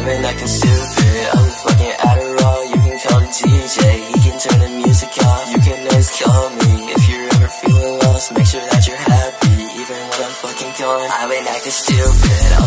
been acting stupid. I'm fucking Adderall, you can call the DJ. He can turn the music off, you can always call me. If you're ever feeling lost, make sure that you're happy. Even when I'm fucking gone, I've been acting stupid.